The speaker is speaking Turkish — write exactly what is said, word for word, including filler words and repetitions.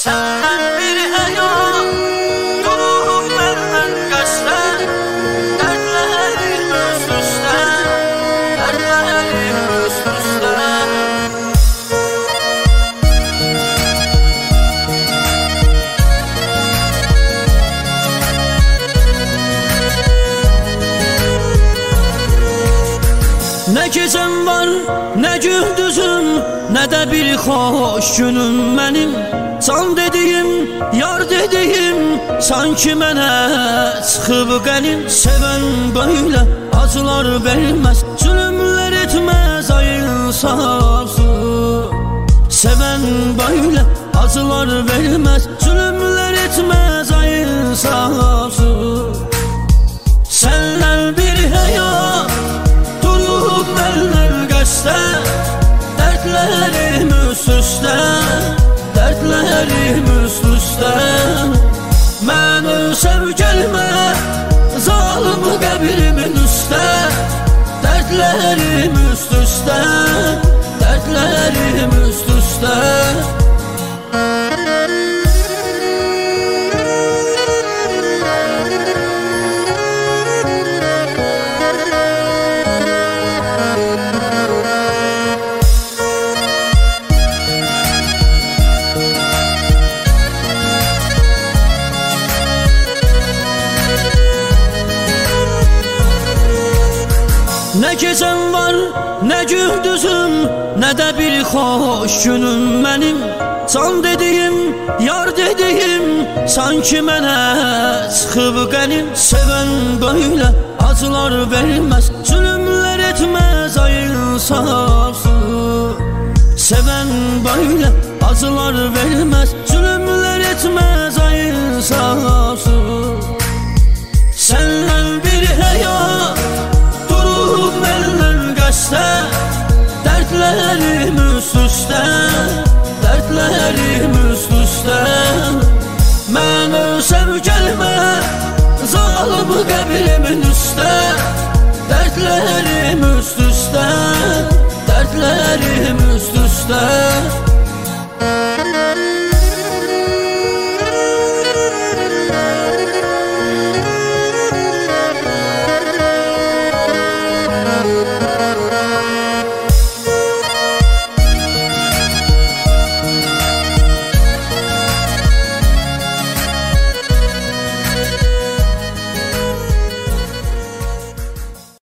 Sen bir eyan durup benden kaçtan, dertlerim üst üste, dertlerim üst üste. Ne gecem var, ne gündüzüm, ne de bir hoş günüm benim. Can dediğim, yar dediğim, sanki mənə çıxıb qənim. Sevən böyle acılar vermez, zulümler etmez ay insafsız. Sevən böyle acılar vermez, zulümler etmez ay insafsız. Senden bir həyat durup benden qəsdə, dertlerim üst üste, dertlerim üst üste. Məni sev gelme zalim qəbrimin üstə, dertlerim üst üste, dertlerim üst üste. Ne gecem var, ne gündüzüm, ne de bir hoş günüm benim. Can dediğim, yar dediğim, sanki mənə çıxıb qənim. Sevən böyle acılar vermez, zulümler etmez ay insafsız. Sevən böyle acılar vermez, zulümler etmez ay insafsız. Senden bir həyat durup benden qəsdə, dertlerim üst üste, dertlerim üst üste. Mənə sev gelme zalim qəbrimin üstə, dertlerim üst üste, dertlerim üst üste.